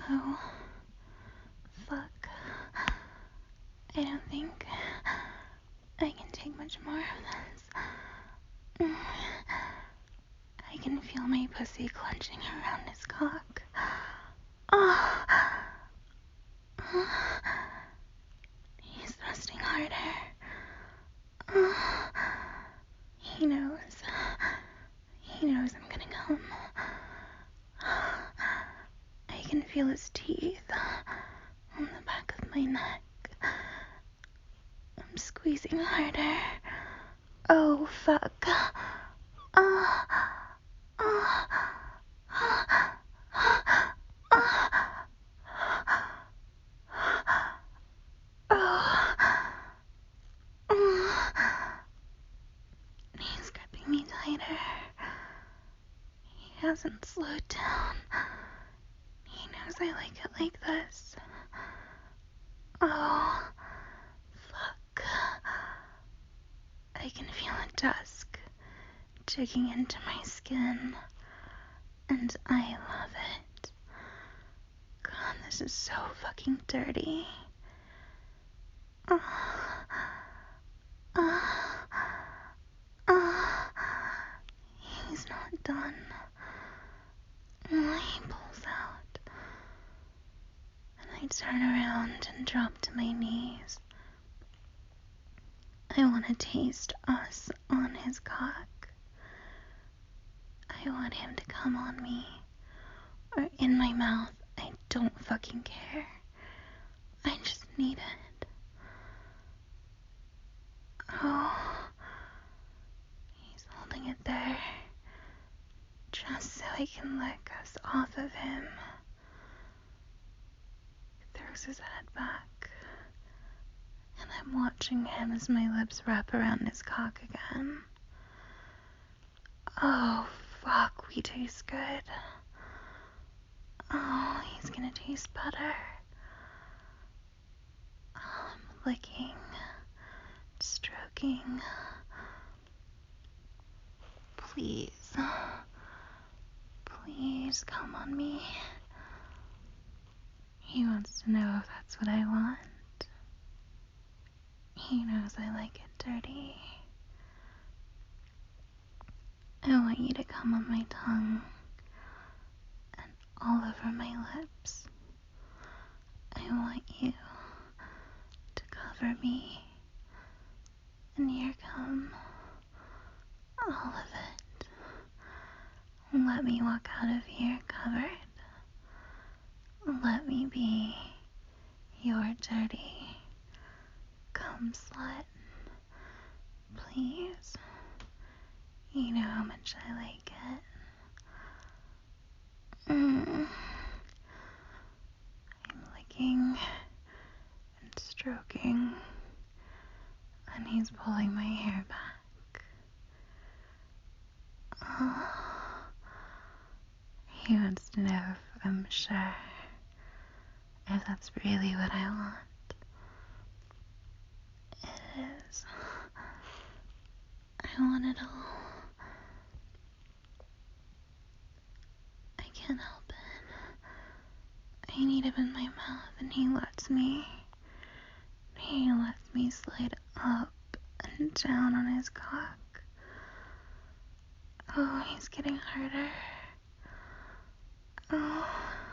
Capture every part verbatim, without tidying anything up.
Oh, fuck. I don't think I can take much more of this. I can feel my pussy clenching around his cock. Oh. He's thrusting harder. Oh. He knows. He knows I'm gonna come. I can feel his teeth on the back of my neck. I'm squeezing harder. Oh, fuck. Oh. Oh. He's gripping me tighter. He hasn't slowed down. He knows I like it like this. Oh, fuck. I can feel a dusk digging into my skin, and I love it. God, this is so fucking dirty. Oh. Oh. Oh. He's not done. He pulls out, and I turn around and drop to my knees. I want to taste us on his cock. I want him to come on me, or in my mouth. I don't fucking care. I just need it. Oh, he's holding it there, just so I can let us off of him. He throws his head back, and I'm watching him as my lips wrap around his cock again. Oh, fuck, we taste good. Oh, he's gonna taste better. I'm licking, stroking. Please, please come on me. He wants to know if that's what I want. He knows I like it dirty. I want you to come on my tongue and all over my lips. I want you to cover me in your cum, all of it. Let me walk out of here covered. Let me be your dirty cum slut. Please. You know how much I like it. Mm. I'm licking and stroking, and he's pulling my hair back. Oh. He wants to know if I'm sure, if that's really what I want. It is. I want it all. I can't help it. I need him in my mouth, and he lets me. He lets me slide up and down on his cock. Oh, he's getting harder. Oh,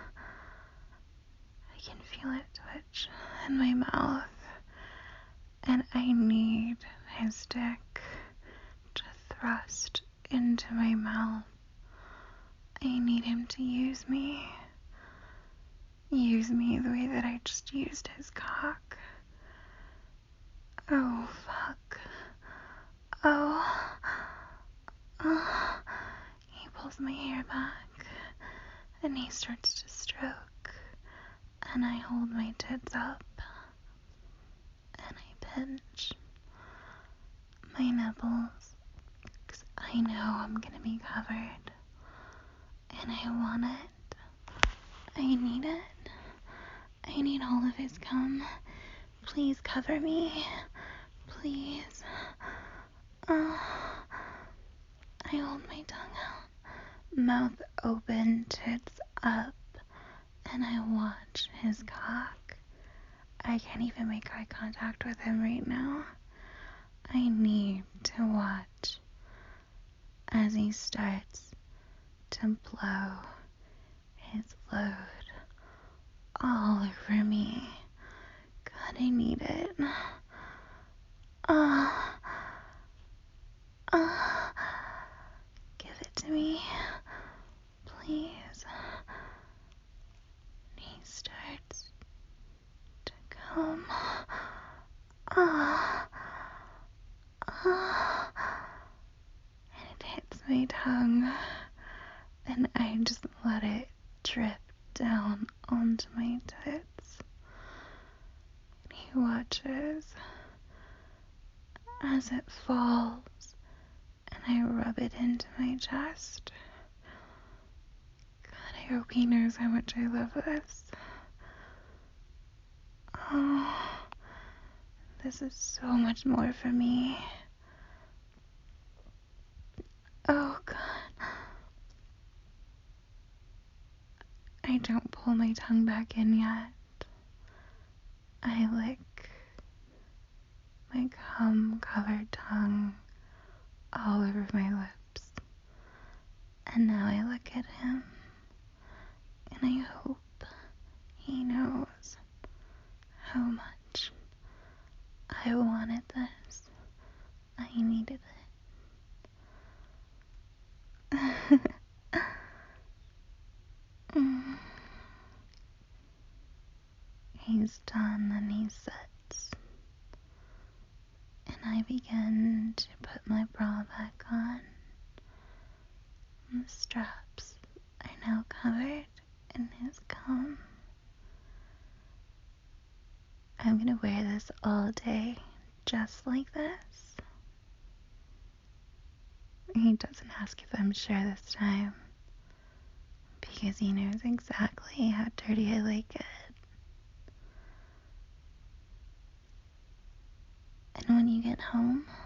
I can feel it twitch in my mouth, and I need his dick to thrust into my mouth. I need him to use me. Use me the way that I just used his cock. Oh, fuck. Oh. Oh. He pulls my hair back, and he starts to stroke, and I hold my tits up, and I pinch my nipples, because I know I'm gonna be covered, and I want it. I need it. I need all of his cum. Please cover me. Please. Oh. I hold my tongue out, mouth open, tits up, and I watch his cock. I can't even make eye contact with him right now. I need to watch as he starts to blow his load all over me. God, I need it. Ah, uh, ah, uh, give it to me, please. He starts to come. Ah, ah, and it hits my tongue, and I just let it drip down onto my tits. And he watches as it falls, and I rub it into my chest. God, I hope he knows how much I love this. Oh, this is so much more for me. Oh, God. I don't pull my tongue back in yet. I lick my cum-covered tongue all over my lips. And now I look at him, and I hope he knows how much I wanted this. I needed it. mm. He's done, and he sits. And I begin to put my bra back on. And the straps are now covered in his cum. I'm gonna wear this all day, just like this. He doesn't ask if I'm sure this time, because he knows exactly how dirty I like it. And when you get home,